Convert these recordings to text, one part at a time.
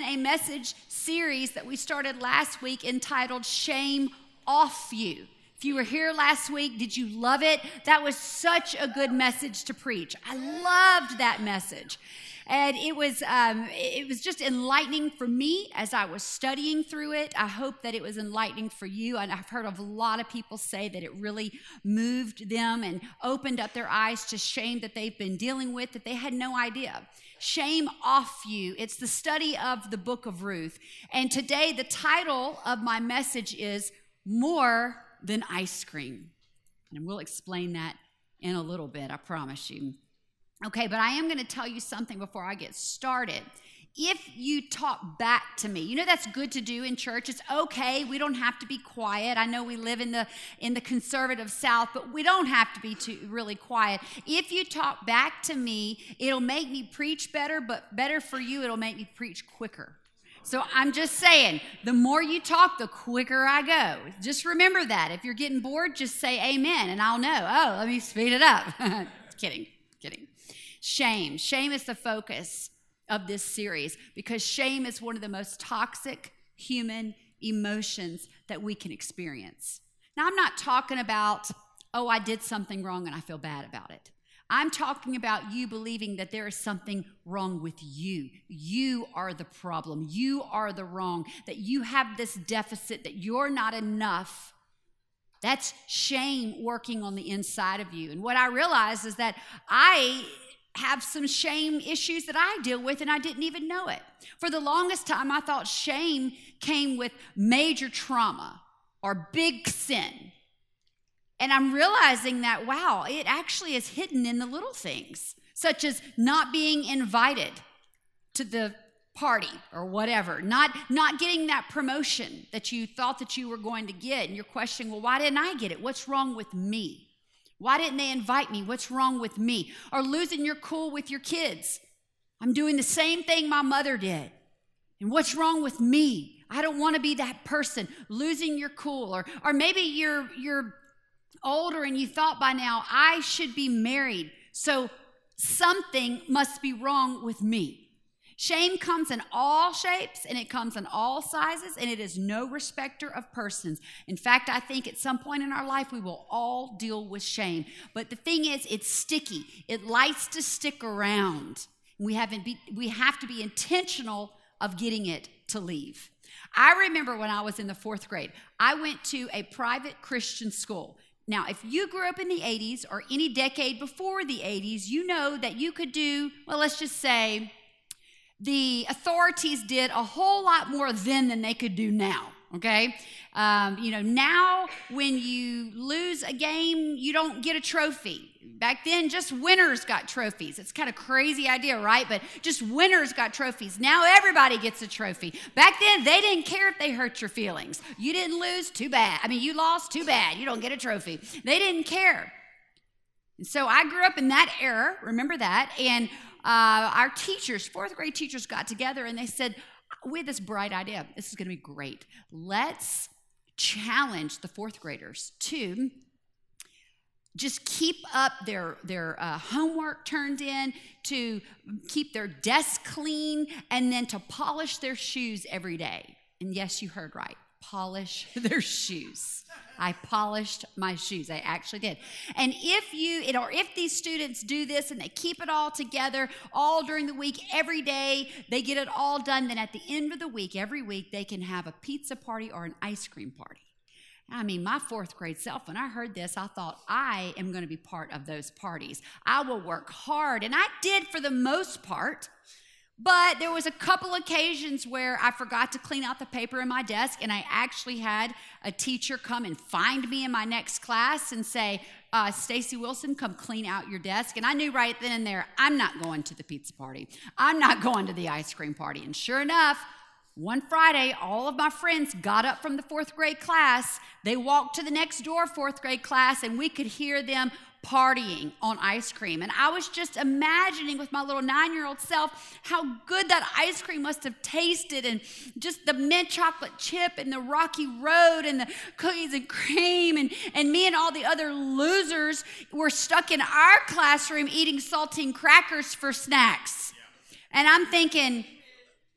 a message series that we started last week entitled Shame Off You. If you were here last week, did you love it? That was such a good message to preach. I loved that message. And it was just enlightening for me as I was studying through it. I hope that it was enlightening for you. And I've heard of a lot of people say that it really moved them and opened up their eyes to shame that they've been dealing with that they had no idea. Shame Off You. It's the study of the book of Ruth. And today the title of my message is More Than Ice Cream. And we'll explain that in a little bit, I promise you. Okay, but I am going to tell you something before I get started. If you talk back to me, you know that's good to do in church. It's okay. We don't have to be quiet. I know we live in the conservative South, but we don't have to be really quiet. If you talk back to me, it'll make me preach better, but better for you, it'll make me preach quicker. So I'm just saying, the more you talk, the quicker I go. Just remember that. If you're getting bored, just say amen, and I'll know. Oh, let me speed it up. Kidding. Shame. Shame is the focus of this series because shame is one of the most toxic human emotions that we can experience. Now, I'm not talking about, oh, I did something wrong and I feel bad about it. I'm talking about you believing that there is something wrong with you. You are the problem. You are the wrong, that you have this deficit, that you're not enough. That's shame working on the inside of you. And what I realize is that I have some shame issues that I deal with and I didn't even know it. For the longest time, I thought shame came with major trauma or big sin. And I'm realizing that, wow, it actually is hidden in the little things, such as not being invited to the party or whatever, not getting that promotion that you thought that you were going to get. And you're questioning, well, why didn't I get it? What's wrong with me? Why didn't they invite me? What's wrong with me? Or losing your cool with your kids. I'm doing the same thing my mother did. And what's wrong with me? I don't want to be that person. Losing your cool. Or maybe you're older and you thought by now, I should be married. So something must be wrong with me. Shame comes in all shapes and it comes in all sizes and it is no respecter of persons. In fact, I think at some point in our life we will all deal with shame. But the thing is, it's sticky. It likes to stick around. We have to be intentional of getting it to leave. I remember when I was in the 4th grade, I went to a private Christian school. Now, if you grew up in the 80s or any decade before the 80s, you know that you could do, well, let's just say, the authorities did a whole lot more then than they could do now, okay? Now when you lose a game, you don't get a trophy. Back then, just winners got trophies. It's kind of crazy idea, right? But just winners got trophies. Now everybody gets a trophy. Back then, they didn't care if they hurt your feelings. You didn't lose, too bad. You lost, too bad. You don't get a trophy. They didn't care. And so I grew up in that era, remember that, and our teachers, 4th grade teachers, got together and they said, we had this bright idea. This is going to be great. Let's challenge the 4th graders to just keep up their homework turned in, to keep their desk clean, and then to polish their shoes every day. And yes, you heard right. Polish their shoes. I polished my shoes. I actually did. And if these students do this and they keep it all together all during the week, every day, they get it all done, then at the end of the week, every week, they can have a pizza party or an ice cream party. My 4th grade self, when I heard this, I thought, I am going to be part of those parties. I will work hard. And I did for the most part. But there was a couple occasions where I forgot to clean out the paper in my desk, and I actually had a teacher come and find me in my next class and say, Stacy Wilson, come clean out your desk. And I knew right then and there, I'm not going to the pizza party. I'm not going to the ice cream party. And sure enough, one Friday, all of my friends got up from the 4th grade class. They walked to the next door 4th grade class, and we could hear them partying on ice cream. And I was just imagining with my little 9-year-old self how good that ice cream must have tasted, and just the mint chocolate chip and the rocky road and the cookies and cream, and me and all the other losers were stuck in our classroom eating saltine crackers for snacks. And I'm thinking, man,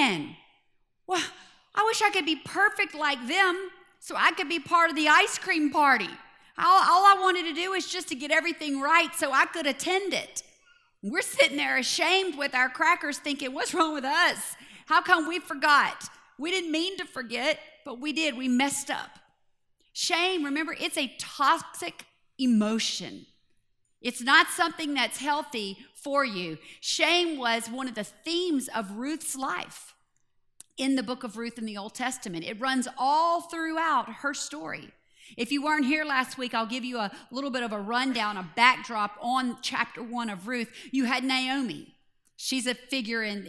man, well, I wish I could be perfect like them so I could be part of the ice cream party. All I wanted to do was just to get everything right so I could attend it. We're sitting there ashamed with our crackers thinking, what's wrong with us? How come we forgot? We didn't mean to forget, but we did. We messed up. Shame, remember, it's a toxic emotion. It's not something that's healthy for you. Shame was one of the themes of Ruth's life in the book of Ruth in the Old Testament. It runs all throughout her story. If you weren't here last week, I'll give you a little bit of a rundown, a backdrop on chapter 1 of Ruth. You had Naomi. She's a figure in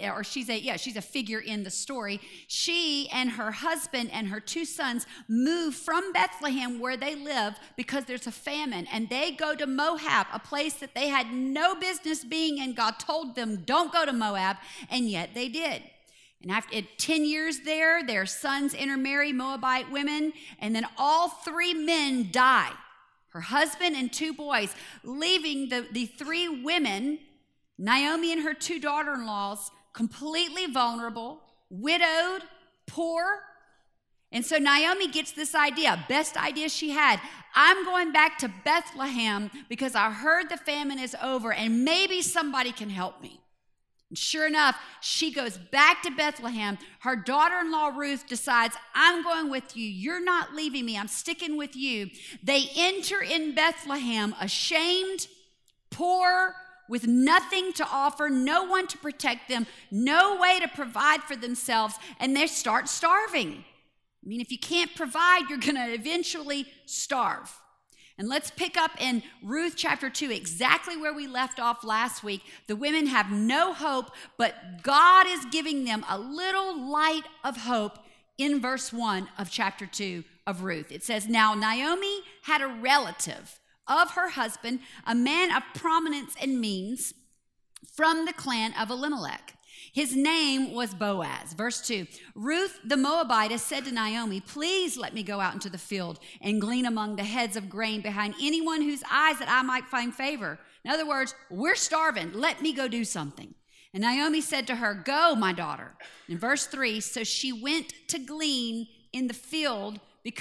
the story. She and her husband and her 2 sons move from Bethlehem, where they live, because there's a famine, and they go to Moab, a place that they had no business being, and God told them, don't go to Moab, and yet they did. And after 10 years there, their sons intermarry Moabite women, and then all 3 men die, her husband and 2 boys, leaving the 3 women, Naomi and her 2 daughter-in-laws, completely vulnerable, widowed, poor. And so Naomi gets this idea, best idea she had. I'm going back to Bethlehem because I heard the famine is over and maybe somebody can help me. And sure enough, she goes back to Bethlehem. Her daughter-in-law Ruth decides, I'm going with you. You're not leaving me. I'm sticking with you. They enter in Bethlehem ashamed, poor, with nothing to offer, no one to protect them, no way to provide for themselves, and they start starving. I mean, if you can't provide, you're going to eventually starve. And let's pick up in Ruth chapter 2, exactly where we left off last week. The women have no hope, but God is giving them a little light of hope in verse 1 of chapter 2 of Ruth. It says, now Naomi had a relative of her husband, a man of prominence and means, from the clan of Elimelech. His name was Boaz. Verse 2, Ruth the Moabitess said to Naomi, please let me go out into the field and glean among the heads of grain behind anyone whose eyes that I might find favor. In other words, we're starving. Let me go do something. And Naomi said to her, go, my daughter. In verse 3, so she went to glean in the field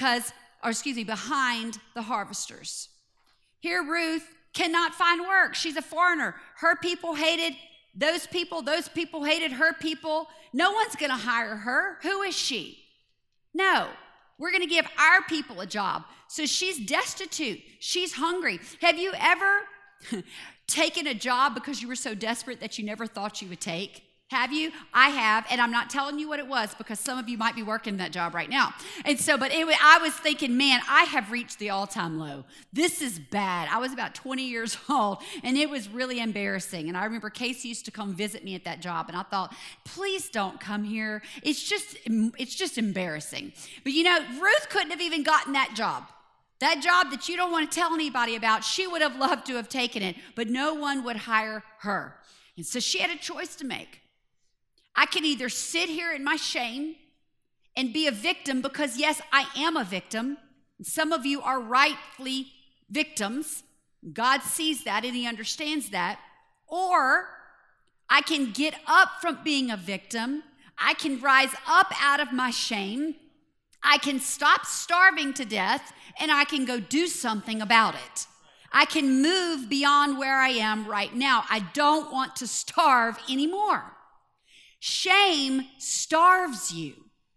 behind the harvesters. Here Ruth cannot find work. She's a foreigner. Her people hated those people hated her people. No one's going to hire her. Who is she? No, we're going to give our people a job. So she's destitute. She's hungry. Have you ever taken a job because you were so desperate that you never thought you would take? Have you? I have, and I'm not telling you what it was because some of you might be working that job right now. And so, I was thinking, man, I have reached the all-time low. This is bad. I was about 20 years old, and it was really embarrassing. And I remember Casey used to come visit me at that job, and I thought, please don't come here. It's just embarrassing. But Ruth couldn't have even gotten that job. That job that you don't want to tell anybody about, she would have loved to have taken it, but no one would hire her. And so she had a choice to make. I can either sit here in my shame and be a victim because, yes, I am a victim. Some of you are rightfully victims. God sees that and he understands that. Or I can get up from being a victim. I can rise up out of my shame. I can stop starving to death and I can go do something about it. I can move beyond where I am right now. I don't want to starve anymore. Shame starves you.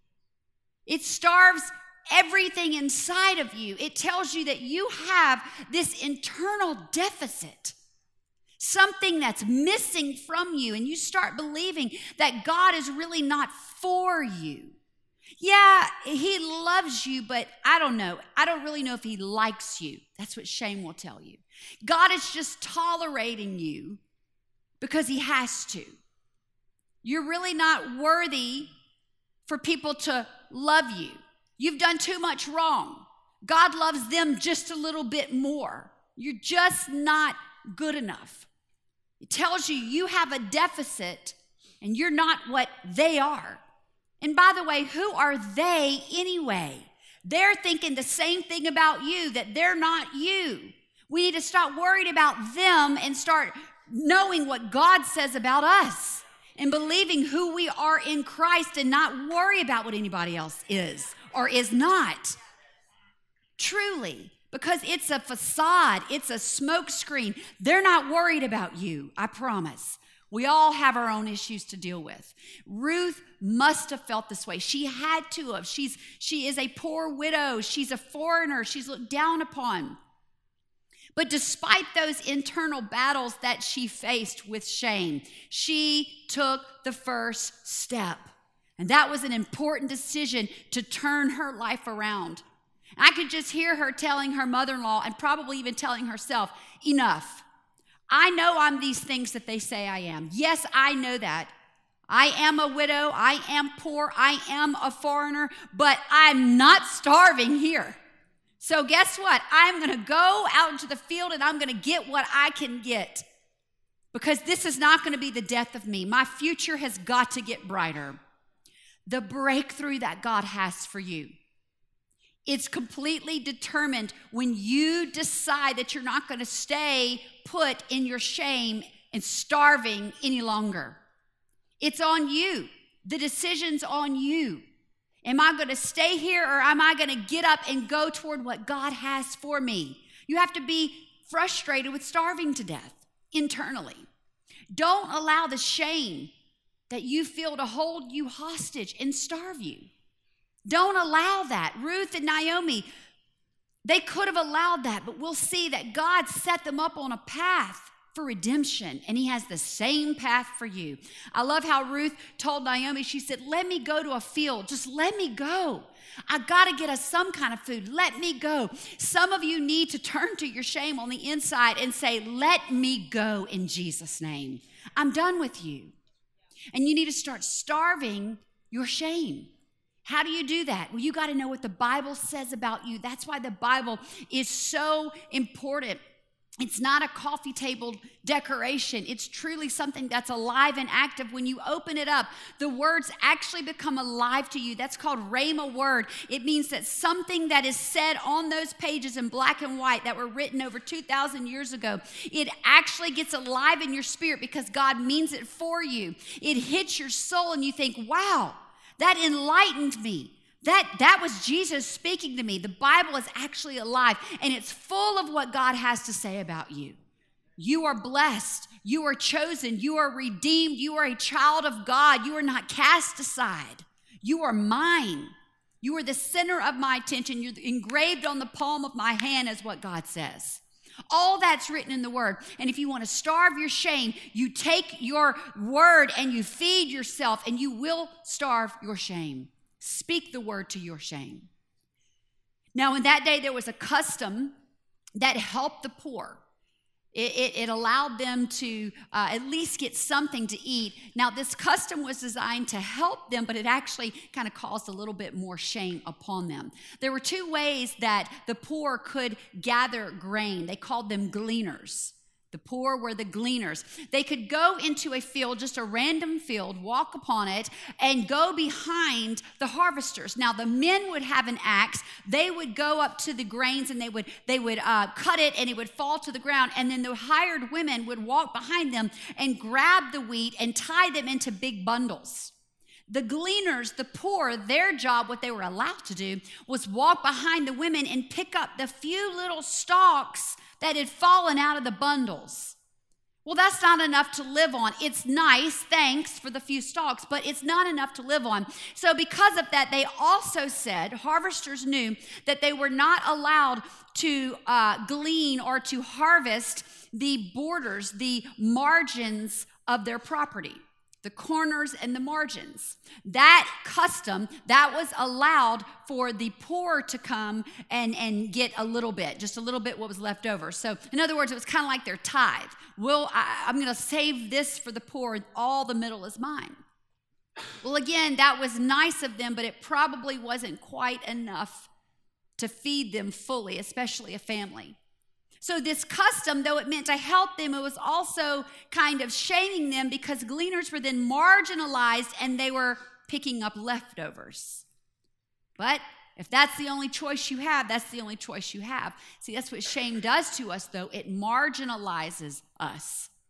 It starves everything inside of you. It tells you that you have this internal deficit, something that's missing from you, and you start believing that God is really not for you. Yeah, he loves you, but I don't know. I don't really know if he likes you. That's what shame will tell you. God is just tolerating you because he has to. You're really not worthy for people to love you. You've done too much wrong. God loves them just a little bit more. You're just not good enough. It tells you you have a deficit and you're not what they are. And by the way, who are they anyway? They're thinking the same thing about you, that they're not you. We need to stop worrying about them and start knowing what God says about us. and believing who we are in Christ and not worry about what anybody else is or is not. Truly, because it's a facade, it's a smoke screen. They're not worried about you, I promise. We all have our own issues to deal with. Ruth must have felt this way. She had to have. She is a poor widow. She's a foreigner. She's looked down upon. But despite those internal battles that she faced with shame, she took the first step. And that was an important decision to turn her life around. I could just hear her telling her mother-in-law and probably even telling herself, enough. I know I'm these things that they say I am. Yes, I know that. I am a widow. I am poor. I am a foreigner, but I'm not starving here. So guess what? I'm going to go out into the field and I'm going to get what I can get, because this is not going to be the death of me. My future has got to get brighter. The breakthrough that God has for you, it's completely determined when you decide that you're not going to stay put in your shame and starving any longer. It's on you. The decision's on you. Am I going to stay here, or am I going to get up and go toward what God has for me? You have to be frustrated with starving to death internally. Don't allow the shame that you feel to hold you hostage and starve you. Don't allow that. Ruth and Naomi, they could have allowed that, but we'll see that God set them up on a path for redemption, and he has the same path for you. I love how Ruth told Naomi, she said, let me go to a field. Just let me go. I got to get us some kind of food. Let me go. Some of you need to turn to your shame on the inside and say, let me go in Jesus' name. I'm done with you. And you need to start starving your shame. How do you do that? Well, you got to know what the Bible says about you. That's why the Bible is so important. It's not a coffee table decoration. It's truly something that's alive and active. When you open it up, the words actually become alive to you. That's called rhema word. It means that something that is said on those pages in black and white that were written over 2,000 years ago, it actually gets alive in your spirit because God means it for you. It hits your soul and you think, wow, that enlightened me. That was Jesus speaking to me. The Bible is actually alive, and it's full of what God has to say about you. You are blessed. You are chosen. You are redeemed. You are a child of God. You are not cast aside. You are mine. You are the center of my attention. You're engraved on the palm of my hand, is what God says. All that's written in the word. And if you want to starve your shame, you take your word and you feed yourself, and you will starve your shame. Speak the word to your shame. Now, in that day, there was a custom that helped the poor. It allowed them to at least get something to eat. Now, this custom was designed to help them, but it actually kind of caused a little bit more shame upon them. There were two ways that the poor could gather grain. They called them gleaners. The poor were the gleaners. They could go into a field, just a random field, walk upon it, and go behind the harvesters. Now, the men would have an axe. They would go up to the grains, and they would cut it, and it would fall to the ground. And then the hired women would walk behind them and grab the wheat and tie them into big bundles. The gleaners, the poor, their job, what they were allowed to do, was walk behind the women and pick up the few little stalks that had fallen out of the bundles. Well, that's not enough to live on. It's nice, thanks for the few stalks, but it's not enough to live on. So because of that, they also said, harvesters knew that they were not allowed to glean or to harvest the borders, the margins of their property. The corners and the margins. That custom, that was allowed for the poor to come and get a little bit, just a little bit what was left over. So in other words, it was kind of like their tithe. I'm going to save this for the poor. All the middle is mine. Well, again, that was nice of them, but it probably wasn't quite enough to feed them fully, especially a family. So this custom, though it meant to help them, it was also kind of shaming them because gleaners were then marginalized and they were picking up leftovers. But if that's the only choice you have, that's the only choice you have. See, that's what shame does to us, though. It marginalizes us.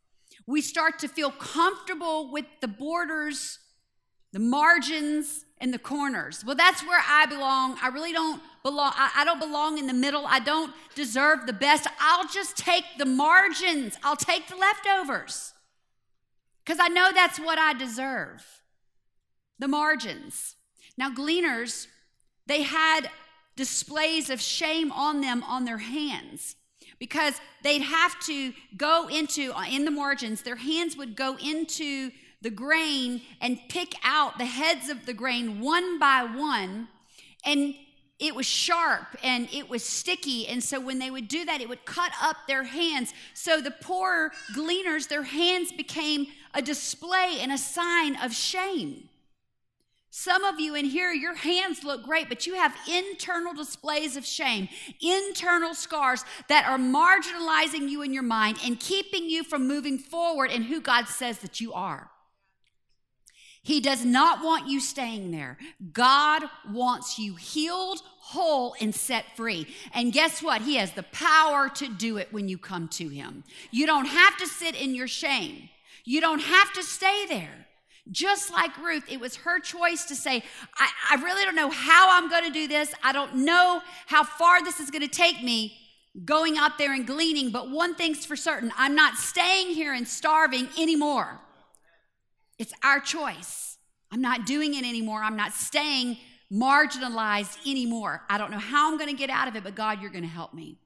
We start to feel comfortable with the borders, the margins, and the corners. Well, that's where I belong. I really don't belong. I don't belong in the middle. I don't deserve the best. I'll just take the margins. I'll take the leftovers because I know that's what I deserve, the margins. Now, gleaners, they had displays of shame on them on their hands because they'd have to go into, in the margins, their hands would go into the grain and pick out the heads of the grain one by one, and it was sharp and it was sticky, and so when they would do that, it would cut up their hands. So the poor gleaners, their hands became a display and a sign of shame. Some of you in here, your hands look great, but you have internal displays of shame, internal scars that are marginalizing you in your mind and keeping you from moving forward in who God says that you are. He does not want you staying there. God wants you healed, whole, and set free. And guess what? He has the power to do it when you come to him. You don't have to sit in your shame. You don't have to stay there. Just like Ruth, it was her choice to say, I really don't know how I'm going to do this. I don't know how far this is going to take me going out there and gleaning. But one thing's for certain, I'm not staying here and starving anymore. It's our choice. I'm not doing it anymore. I'm not staying marginalized anymore. I don't know how I'm going to get out of it, but God, you're going to help me.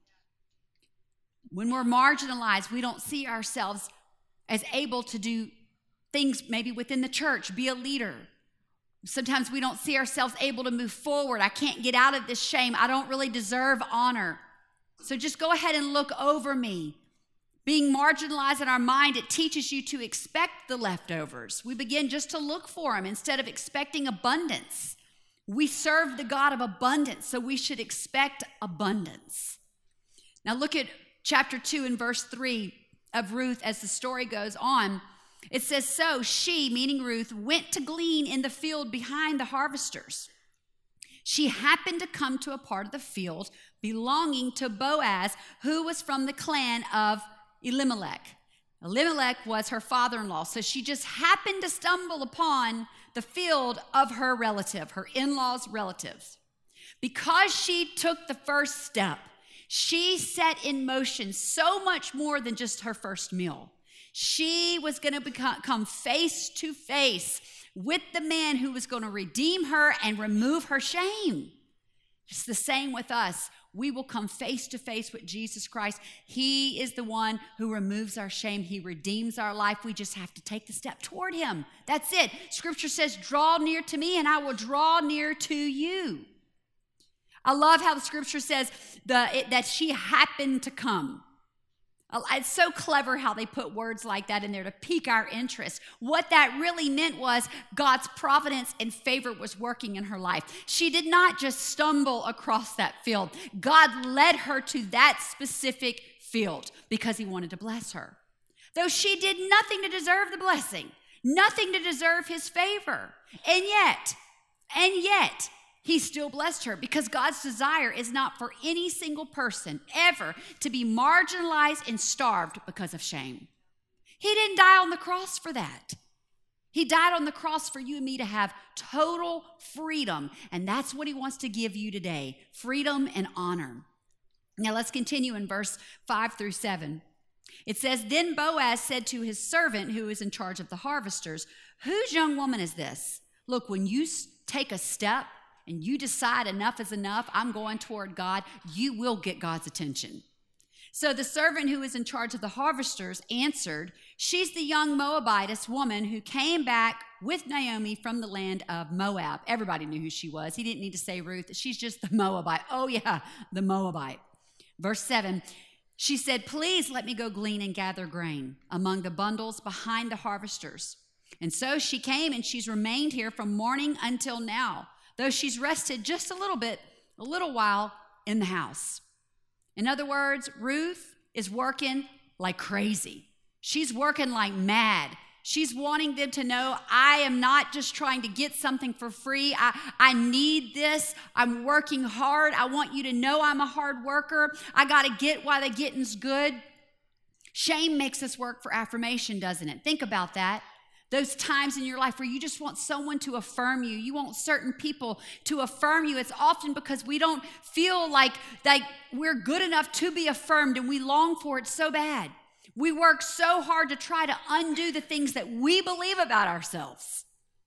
When we're marginalized, we don't see ourselves as able to do things maybe within the church, be a leader. Sometimes we don't see ourselves able to move forward. I can't get out of this shame. I don't really deserve honor. So just go ahead and look over me. Being marginalized in our mind, it teaches you to expect the leftovers. We begin just to look for them instead of expecting abundance. We serve the God of abundance, so we should expect abundance. Now look at chapter 2 and verse 3 of Ruth as the story goes on. It says, so she, meaning Ruth, went to glean in the field behind the harvesters. She happened to come to a part of the field belonging to Boaz, who was from the clan of Elimelech. Elimelech was her father-in-law, so she just happened to stumble upon the field of her relative, her in-laws' relatives. Because she took the first step, she set in motion so much more than just her first meal. She was going to come face to face with the man who was going to redeem her and remove her shame. It's the same with us. We will come face to face with Jesus Christ. He is the one who removes our shame. He redeems our life. We just have to take the step toward him. That's it. Scripture says, draw near to me and I will draw near to you. I love how the scripture says that she happened to come. It's so clever how they put words like that in there to pique our interest. What that really meant was God's providence and favor was working in her life. She did not just stumble across that field. God led her to that specific field because he wanted to bless her. Though she did nothing to deserve the blessing, nothing to deserve his favor. And yet, he still blessed her because God's desire is not for any single person ever to be marginalized and starved because of shame. He didn't die on the cross for that. He died on the cross for you and me to have total freedom, and that's what he wants to give you today, freedom and honor. Now let's continue in verse 5 through 7. It says, then Boaz said to his servant who is in charge of the harvesters, whose young woman is this? Look, when you take a step, and you decide enough is enough, I'm going toward God, you will get God's attention. So the servant who is in charge of the harvesters answered, she's the young Moabitess woman who came back with Naomi from the land of Moab. Everybody knew who she was. He didn't need to say Ruth. She's just the Moabite. Oh yeah, the Moabite. Verse 7, she said, please let me go glean and gather grain among the bundles behind the harvesters. And so she came and she's remained here from morning until now, though she's rested just a little while in the house. In other words, Ruth is working like crazy. She's working like mad. She's wanting them to know, I am not just trying to get something for free. I need this. I'm working hard. I want you to know I'm a hard worker. I got to get while the getting's good. Shame makes us work for affirmation, doesn't it? Think about that. Those times in your life where you just want someone to affirm you. You want certain people to affirm you. It's often because we don't feel like we're good enough to be affirmed, and we long for it so bad. We work so hard to try to undo the things that we believe about ourselves.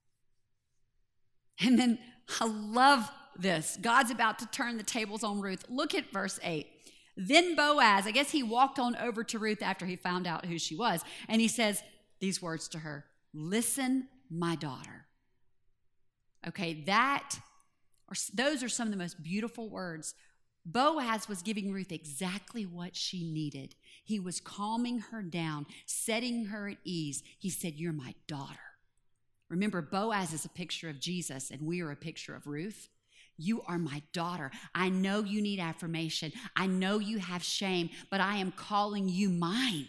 And then I love this. God's about to turn the tables on Ruth. Look at verse 8. Then Boaz, I guess he walked on over to Ruth after he found out who she was, and he says these words to her, "Listen, my daughter." Okay, those are some of the most beautiful words. Boaz was giving Ruth exactly what she needed. He was calming her down, setting her at ease. He said, "You're my daughter." Remember, Boaz is a picture of Jesus, and we are a picture of Ruth. You are my daughter. I know you need affirmation. I know you have shame, but I am calling you mine.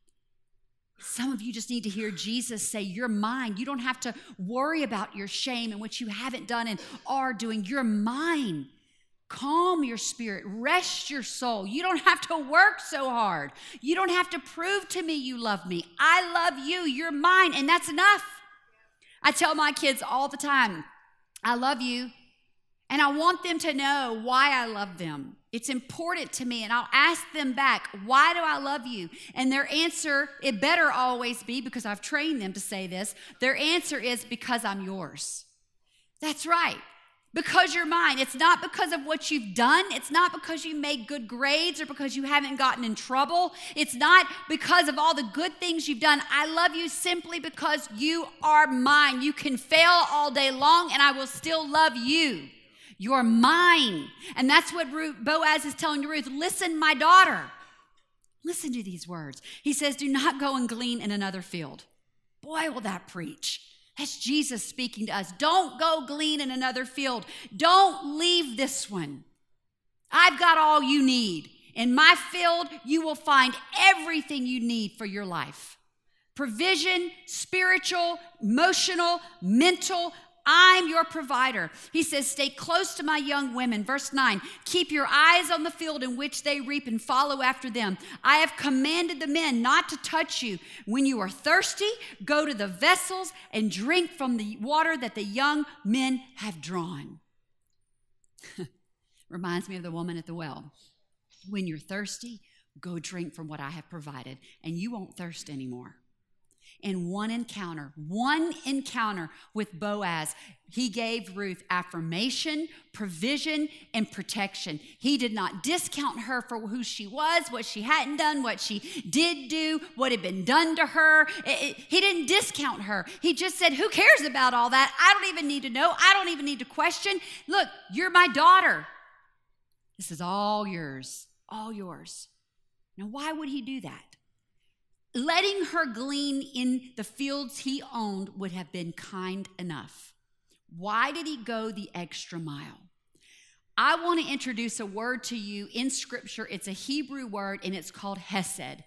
Some of you just need to hear Jesus say, "You're mine." You don't have to worry about your shame and what you haven't done and are doing. You're mine. Calm your spirit. Rest your soul. You don't have to work so hard. You don't have to prove to me you love me. I love you. You're mine, and that's enough. I tell my kids all the time, I love you, and I want them to know why I love them. It's important to me, and I'll ask them back, "Why do I love you?" And their answer, it better always be, because I've trained them to say this, their answer is, "Because I'm yours." That's right. Because you're mine. It's not because of what you've done. It's not because you made good grades or because you haven't gotten in trouble. It's not because of all the good things you've done. I love you simply because you are mine. You can fail all day long, and I will still love you. You're mine. And that's what Boaz is telling Ruth. Listen, my daughter. Listen to these words. He says, "Do not go and glean in another field." Boy, will that preach. That's Jesus speaking to us. Don't go glean in another field. Don't leave this one. I've got all you need. In my field, you will find everything you need for your life. Provision, spiritual, emotional, mental. I'm your provider. He says, "Stay close to my young women." Verse 9, "Keep your eyes on the field in which they reap and follow after them. I have commanded the men not to touch you. When you are thirsty, go to the vessels and drink from the water that the young men have drawn." Reminds me of the woman at the well. When you're thirsty, go drink from what I have provided, and you won't thirst anymore. In one encounter with Boaz, he gave Ruth affirmation, provision, and protection. He did not discount her for who she was, what she hadn't done, what she did do, what had been done to her. He didn't discount her. He just said, "Who cares about all that? I don't even need to know. I don't even need to question. Look, you're my daughter. This is all yours, all yours." Now, why would he do that? Letting her glean in the fields he owned would have been kind enough. Why did he go the extra mile? I want to introduce a word to you in Scripture. It's a Hebrew word, and it's called hesed,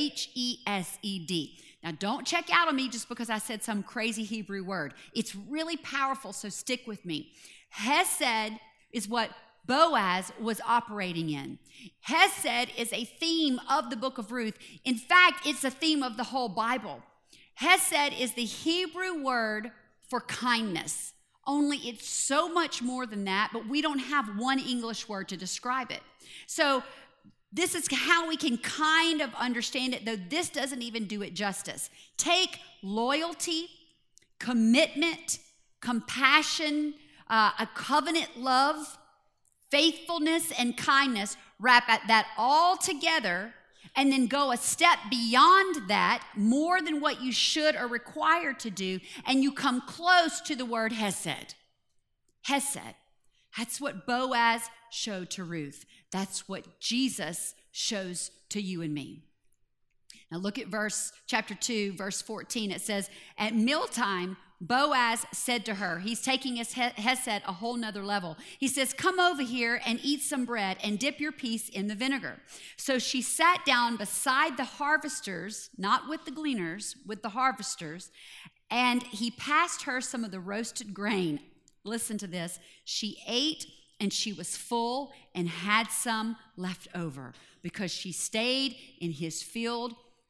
H-E-S-E-D. Now, don't check out on me just because I said some crazy Hebrew word. It's really powerful, so stick with me. Hesed is what Boaz was operating in. Hesed is a theme of the book of Ruth. In fact, it's a theme of the whole Bible. Hesed is the Hebrew word for kindness. Only it's so much more than that, but we don't have one English word to describe it. So this is how we can kind of understand it, though this doesn't even do it justice. Take loyalty, commitment, compassion, a covenant love, faithfulness, and kindness, wrap that all together, and then go a step beyond that, more than what you should or required to do, and you come close to the word hesed. Hesed. That's what Boaz showed to Ruth. That's what Jesus shows to you and me. Now look at chapter 2, verse 14. It says, "At mealtime, Boaz said to her," he's taking his hesed a whole nother level. He says, "Come over here and eat some bread and dip your piece in the vinegar." So she sat down beside the harvesters, not with the gleaners, with the harvesters, and he passed her some of the roasted grain. Listen to this. She ate and she was full and had some left over because she stayed in his field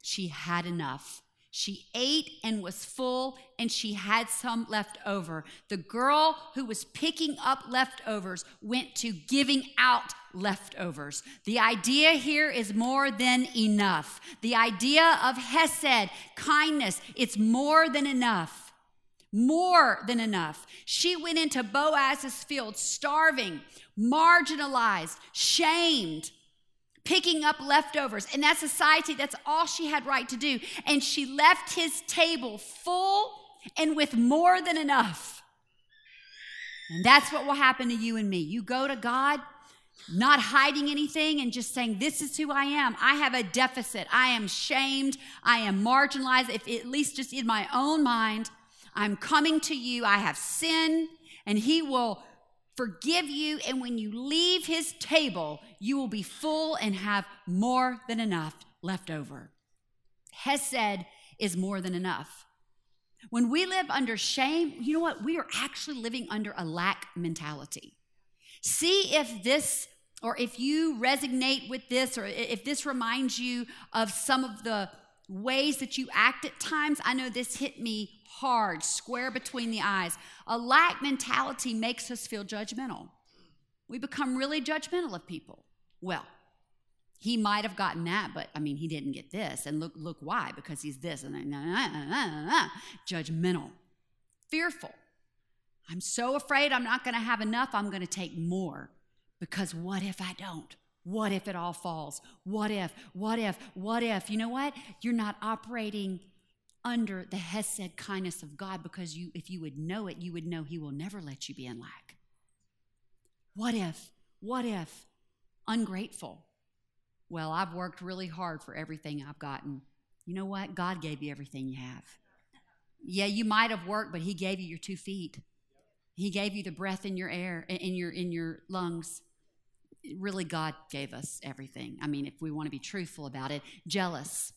she had enough. She ate and was full, and she had some left over. The girl who was picking up leftovers went to giving out leftovers. The idea here is more than enough. The idea of hesed, kindness, it's more than enough. More than enough. She went into Boaz's field starving, marginalized, shamed, picking up leftovers. In that society, that's all she had right to do. And she left his table full and with more than enough. And that's what will happen to you and me. You go to God, not hiding anything and just saying, this is who I am. I have a deficit. I am shamed. I am marginalized. If at least just in my own mind, I'm coming to you. I have sin, and he will forgive you, and when you leave his table, you will be full and have more than enough left over. Hesed is more than enough. When we live under shame, you know what? We are actually living under a lack mentality. See if this, or if you resonate with this, or if this reminds you of some of the ways that you act at times. I know this hit me hard, square between the eyes. A lack mentality makes us feel judgmental. We become really judgmental of people. Well, he might have gotten that, but I mean, he didn't get this. And look why, because he's this. And judgmental, fearful. I'm so afraid I'm not going to have enough. I'm going to take more, because what if I don't? What if it all falls? What if? You know what? You're not operating under the hesed kindness of God, because if you would know it, you would know he will never let you be in lack. What if? Ungrateful. Well, I've worked really hard for everything I've gotten. You know what? God gave you everything you have. Yeah, you might have worked, but he gave you your 2 feet. He gave you the breath in your air, in your lungs. Really, God gave us everything. I mean, if we want to be truthful about it. Jealous.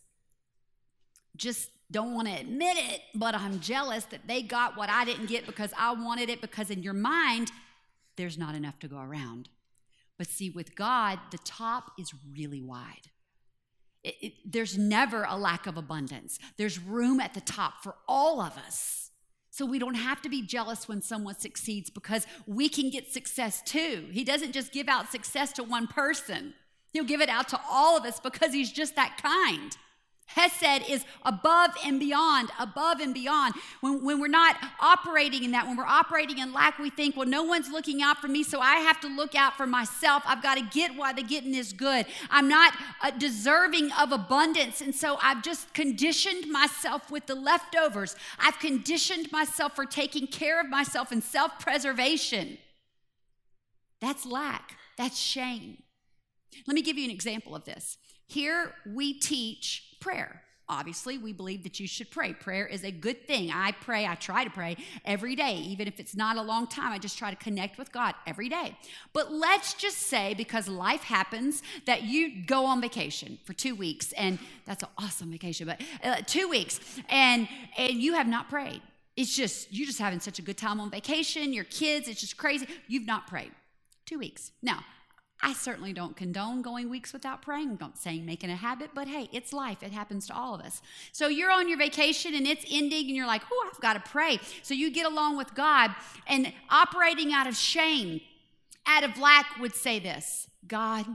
Just don't want to admit it, but I'm jealous that they got what I didn't get because I wanted it, because in your mind, there's not enough to go around. But see, with God, the top is really wide. There's never a lack of abundance. There's room at the top for all of us. So we don't have to be jealous when someone succeeds, because we can get success too. He doesn't just give out success to one person. He'll give it out to all of us, because he's just that kind. Hesed is above and beyond, above and beyond. When we're not operating in that, when we're operating in lack, we think, well, no one's looking out for me, so I have to look out for myself. I've got to get while the getting is good. I'm not deserving of abundance, and so I've just conditioned myself with the leftovers. I've conditioned myself for taking care of myself and self-preservation. That's lack. That's shame. Let me give you an example of this. Here we teach prayer. Obviously, we believe that you should pray. Prayer is a good thing. I pray, I try to pray every day. Even if it's not a long time, I just try to connect with God every day. But let's just say, because life happens, that you go on vacation for 2 weeks, and that's an awesome vacation, but 2 weeks, and you have not prayed. It's just, you're just having such a good time on vacation, your kids, it's just crazy. You've not prayed. 2 weeks. Now, I certainly don't condone going weeks without praying. I'm not saying making a habit, but hey, it's life. It happens to all of us. So you're on your vacation and it's ending and you're like, oh, I've got to pray. So you get along with God, and operating out of shame, out of lack, would say this: God,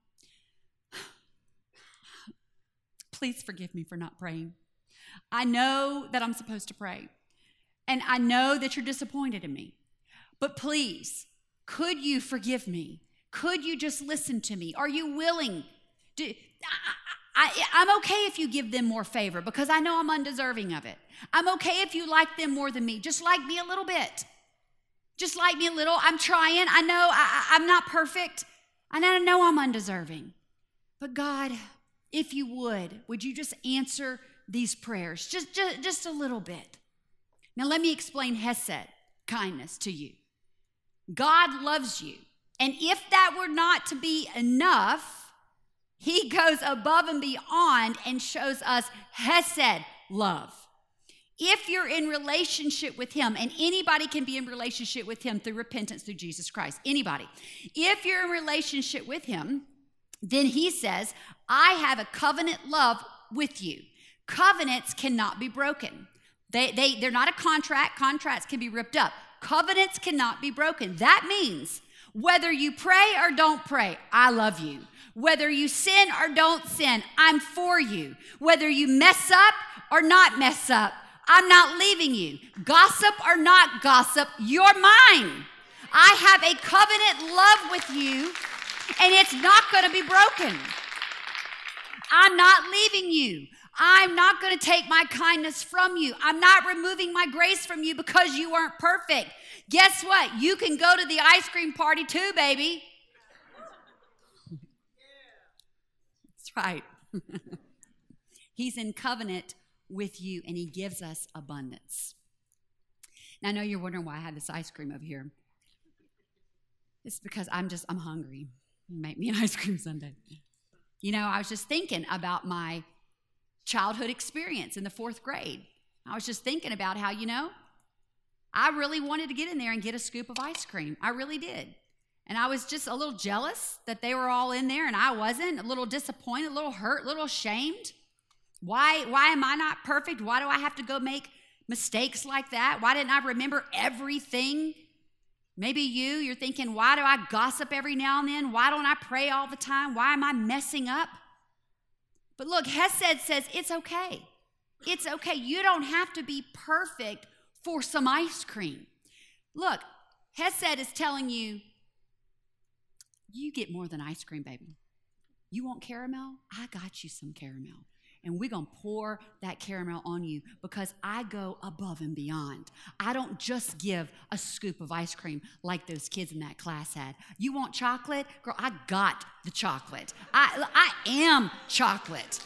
please forgive me for not praying. I know that I'm supposed to pray, and I know that you're disappointed in me, but please, could you forgive me? Could you just listen to me? Are you willing? I'm okay if you give them more favor, because I know I'm undeserving of it. I'm okay if you like them more than me. Just like me a little bit. Just like me a little. I'm trying. I know I'm not perfect. And I know I'm undeserving. But God, if you would you just answer these prayers? Just a little bit. Now let me explain hesed, kindness, to you. God loves you. And if that were not to be enough, he goes above and beyond and shows us hesed, love. If you're in relationship with him, and anybody can be in relationship with him through repentance through Jesus Christ, anybody. If you're in relationship with him, then he says, I have a covenant love with you. Covenants cannot be broken. They're not a contract. Contracts can be ripped up. Covenants cannot be broken. That means whether you pray or don't pray, I love you. Whether you sin or don't sin, I'm for you. Whether you mess up or not mess up, I'm not leaving you. Gossip or not gossip, you're mine. I have a covenant love with you, and it's not going to be broken. I'm not leaving you. I'm not going to take my kindness from you. I'm not removing my grace from you because you weren't perfect. Guess what? You can go to the ice cream party too, baby. That's right. He's in covenant with you, and he gives us abundance. Now, I know you're wondering why I have this ice cream over here. It's because I'm hungry. Make me an ice cream sundae. You know, I was just thinking about my childhood experience in the 4th grade. I was just thinking about how, I really wanted to get in there and get a scoop of ice cream. I really did. And I was just a little jealous that they were all in there and I wasn't, a little disappointed, a little hurt, a little ashamed. Why am I not perfect? Why do I have to go make mistakes like that? Why didn't I remember everything? Maybe you're thinking, why do I gossip every now and then? Why don't I pray all the time? Why am I messing up? But look, Hesed says it's okay. It's okay. You don't have to be perfect for some ice cream. Look, Hesed is telling you, you get more than ice cream, baby. You want caramel? I got you some caramel. And we're going to pour that caramel on you because I go above and beyond. I don't just give a scoop of ice cream like those kids in that class had. You want chocolate? Girl, I got the chocolate. I am chocolate.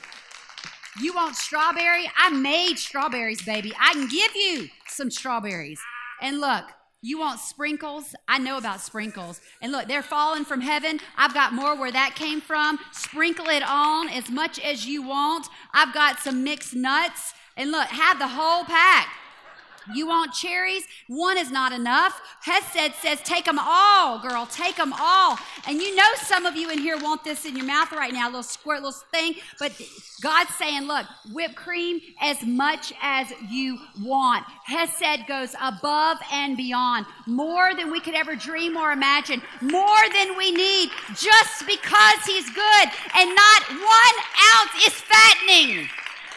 You want strawberry? I made strawberries, baby. I can give you some strawberries. And look, you want sprinkles? I know about sprinkles. And look, they're falling from heaven. I've got more where that came from. Sprinkle it on as much as you want. I've got some mixed nuts. And look, have the whole pack. You want cherries? One is not enough. Hesed says, take them all, girl. Take them all. And you know some of you in here want this in your mouth right now, a little squirt, little thing. But God's saying, look, whipped cream as much as you want. Hesed goes above and beyond. More than we could ever dream or imagine. More than we need just because he's good. And not 1 ounce is fattening.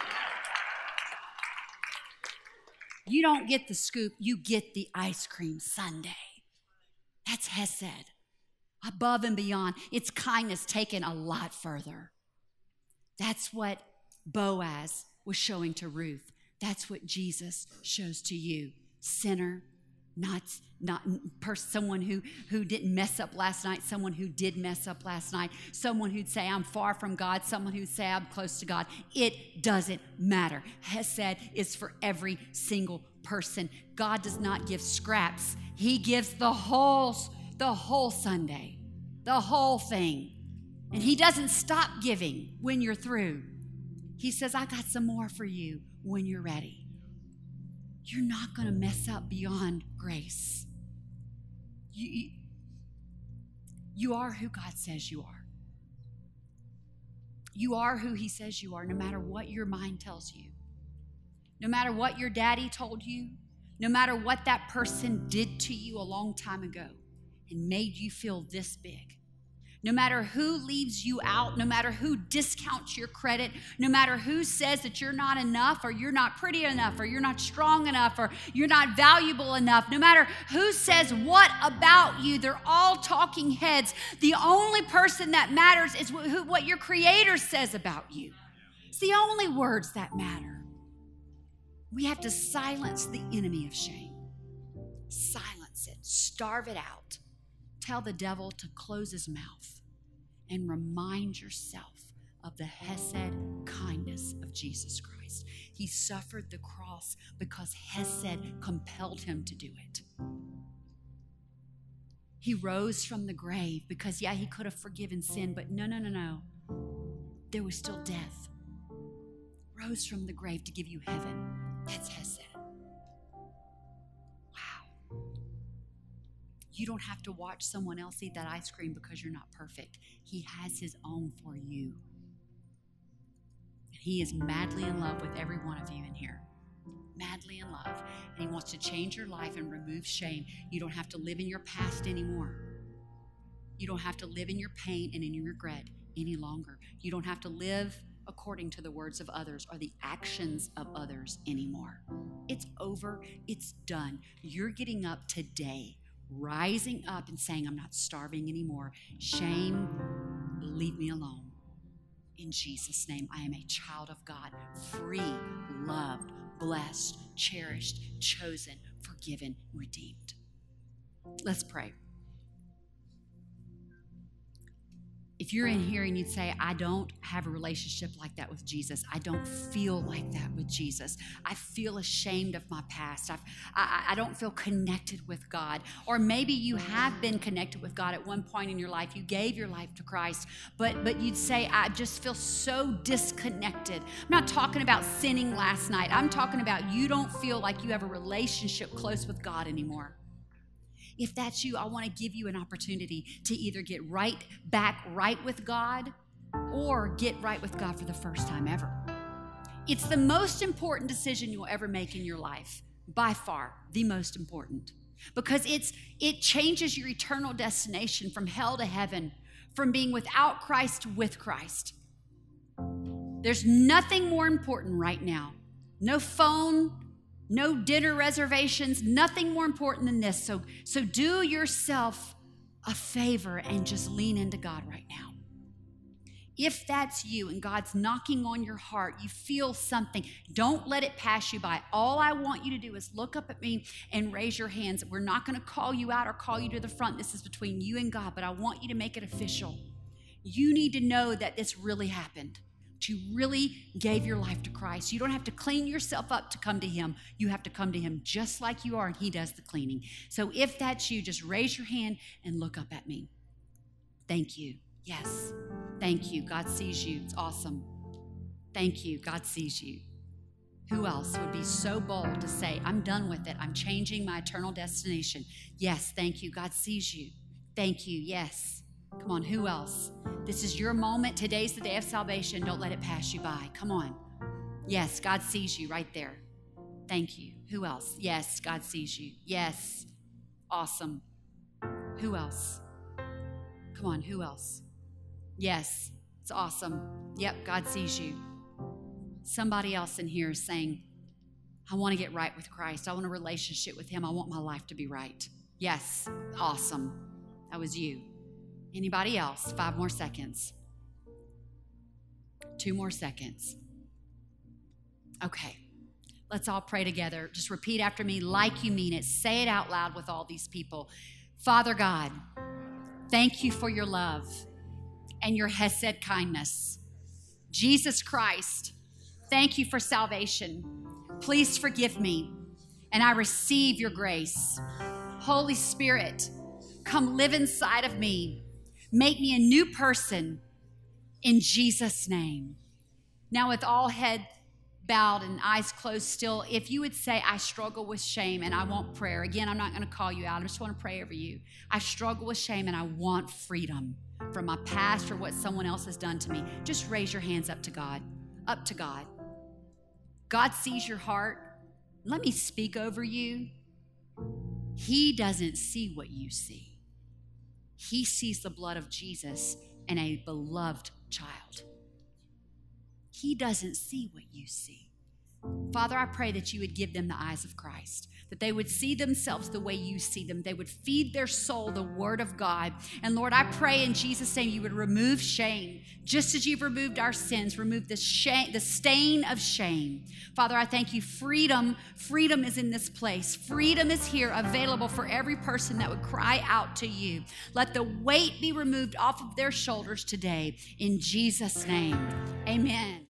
You don't get the scoop, you get the ice cream sundae. That's Hesed. Above and beyond. It's kindness taken a lot further. That's what Boaz was showing to Ruth. That's what Jesus shows to you. Sinner, not someone who didn't mess up last night, someone who did mess up last night, someone who'd say, I'm far from God, someone who'd say, I'm close to God. It doesn't matter. Hesed is for every single person. God does not give scraps. He gives the whole sundae, the whole thing. And he doesn't stop giving when you're through. He says, I got some more for you when you're ready. You're not going to mess up beyond grace. You are who God says you are. You are who he says you are, no matter what your mind tells you. No matter what your daddy told you. No matter what that person did to you a long time ago and made you feel this big. No matter who leaves you out, no matter who discounts your credit, no matter who says that you're not enough or you're not pretty enough or you're not strong enough or you're not valuable enough, no matter who says what about you, they're all talking heads. The only person that matters is what your Creator says about you. It's the only words that matter. We have to silence the enemy of shame. Silence it. Starve it out. Tell the devil to close his mouth and remind yourself of the Hesed kindness of Jesus Christ. He suffered the cross because Hesed compelled him to do it. He rose from the grave because, he could have forgiven sin, but no. There was still death. Rose from the grave to give you heaven. That's Hesed. You don't have to watch someone else eat that ice cream because you're not perfect. He has his own for you. He is madly in love with every one of you in here. Madly in love. And he wants to change your life and remove shame. You don't have to live in your past anymore. You don't have to live in your pain and in your regret any longer. You don't have to live according to the words of others or the actions of others anymore. It's over. It's done. You're getting up today, rising up and saying, I'm not starving anymore. Shame, leave me alone. In Jesus' name, I am a child of God, free, loved, blessed, cherished, chosen, forgiven, redeemed. Let's pray. If you're in here and you'd say, I don't have a relationship like that with Jesus. I don't feel like that with Jesus. I feel ashamed of my past. I don't feel connected with God. Or maybe you have been connected with God at one point in your life. You gave your life to Christ, but you'd say, I just feel so disconnected. I'm not talking about sinning last night. I'm talking about you don't feel like you have a relationship close with God anymore. If that's you, I want to give you an opportunity to either get back right with God or get right with God for the first time ever. It's the most important decision you'll ever make in your life, by far the most important, because it changes your eternal destination from hell to heaven, from being without Christ to with Christ. There's nothing more important right now. No phone, no dinner reservations, nothing more important than this. So do yourself a favor and just lean into God right now. If that's you and God's knocking on your heart, you feel something, don't let it pass you by. All I want you to do is look up at me and raise your hands. We're not going to call you out or call you to the front. This is between you and God, but I want you to make it official. You need to know that this really happened. You really gave your life to Christ. You don't have to clean yourself up to come to him. You have to come to him just like you are, and he does the cleaning. So if that's you, just raise your hand and look up at me. Thank you. Yes. Thank you. God sees you. It's awesome. Thank you. God sees you. Who else would be so bold to say, I'm done with it. I'm changing my eternal destination. Yes. Thank you. God sees you. Thank you. Yes. Come on, who else? This is your moment. Today's the day of salvation. Don't let it pass you by. Come on. Yes, God sees you right there. Thank you. Who else? Yes, God sees you. Yes. Awesome. Who else? Come on, who else? Yes, it's awesome. Yep, God sees you. Somebody else in here is saying, I want to get right with Christ. I want a relationship with him. I want my life to be right. Yes, awesome. That was you. Anybody else? 5 more seconds. 2 more seconds. Okay. Let's all pray together. Just repeat after me like you mean it. Say it out loud with all these people. Father God, thank you for your love and your hesed kindness. Jesus Christ, thank you for salvation. Please forgive me, and I receive your grace. Holy Spirit, come live inside of me. Make me a new person in Jesus' name. Now, with all head bowed and eyes closed still, if you would say, I struggle with shame and I want prayer. Again, I'm not going to call you out. I just want to pray over you. I struggle with shame and I want freedom from my past or what someone else has done to me. Just raise your hands up to God. Up to God. God sees your heart. Let me speak over you. He doesn't see what you see. He sees the blood of Jesus and a beloved child. He doesn't see what you see. Father, I pray that you would give them the eyes of Christ, that they would see themselves the way you see them. They would feed their soul the word of God. And Lord, I pray in Jesus' name you would remove shame, just as you've removed our sins, remove the shame, the stain of shame. Father, I thank you. Freedom is in this place. Freedom is here, available for every person that would cry out to you. Let the weight be removed off of their shoulders today. In Jesus' name, amen.